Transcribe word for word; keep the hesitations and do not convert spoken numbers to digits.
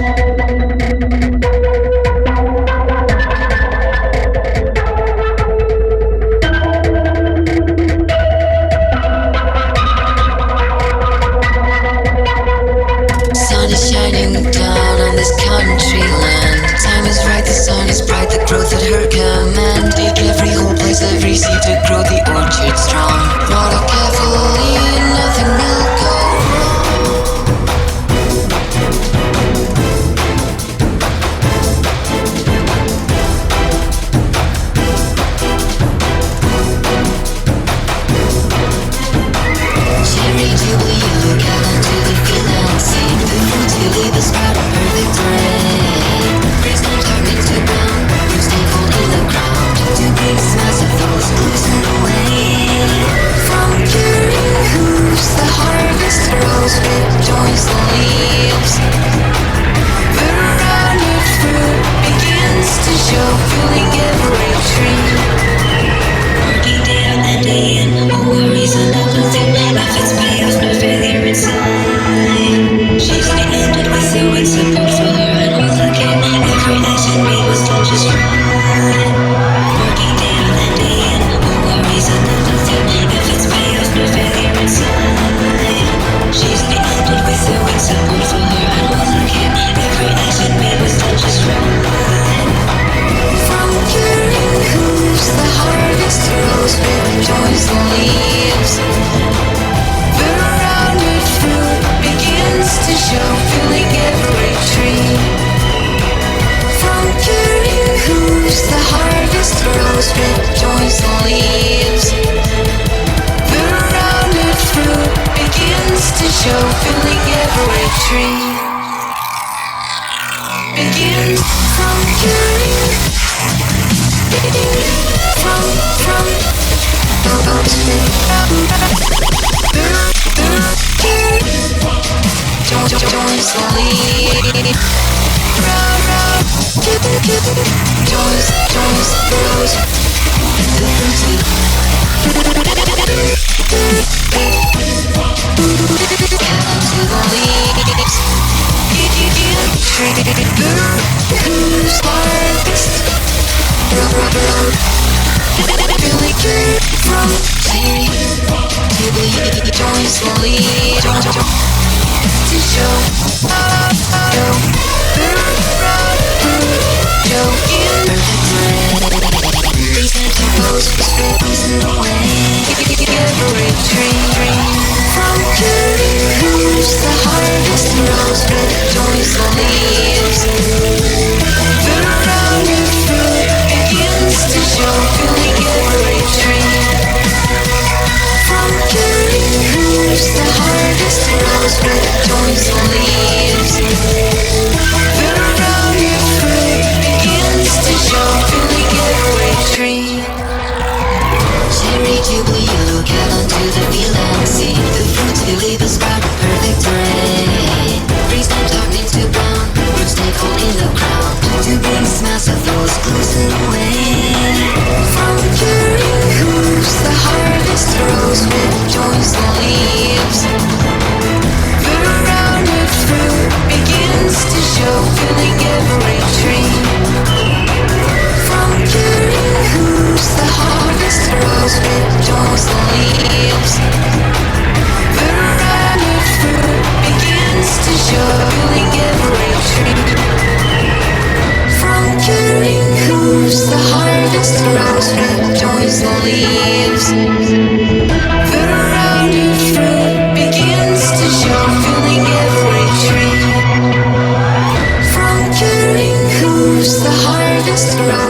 Sun is shining down on this country land. Time is right, the sun is bright, the growth at her command. Take every whole place, every seed to grow the orchard strong. Water carefully, nothing will go Cherry jubilee, yellow gallon to the field and seed. The fruit you leave is proud of perfect rain. Breeze no turning to brown, roots take hold in the ground. Two big smells of those losing away. From curing hooves, the harvest grows with joints and leaves. The rounded fruit begins to show, filling every tree. Working day out and day in, no worries and nothing. If it's payoff, no failure inside. She's ended with you and support for her and all again. Every action made was done just right. Working day out and day in, no worries and nothing. If it's payoff, no failure inside. She's ended with you and support for her and all again. Every action made was done just right. From curing hooves, the harvest grows with joys and leaves. The rounded fruit begins to show, filling every tree. From curing hooves, the harvest grows with joys and leaves. The rounded fruit begins to show, filling every tree. Begins from curing. From, from, joins the lead. Round, round, joins, joins, grows. The fruity. Cattle to the leaves. Who's harvest? Really good from Terry to the joins the lead. To show, show, show in these intervals for slipping away. Every tree from curing hooves, the harvest grows with joys and leaves. The rounded fruit begins to show, filling every tree. From curing hooves, the harvest grows with joys and leaves. The rounded fruit begins to show, filling every tree. Cherry jubilee, yellow gallon to the field and seed. The fruits you leave is proud of perfect rain. Breeze no turning to brown, roots take hold in the ground. Two big smells of those losing away. From curing hooves, the harvest grows with joys and leaves. The rounded fruit begins to show, filling every tree. From curing hooves, the harvest grows with joys and leaves. The rounded fruit begins to show, filling every tree. From curing hooves, the harvest grows with joys and leaves. The rounded fruit begins to show, filling every tree. From curing hooves, the harvest grows.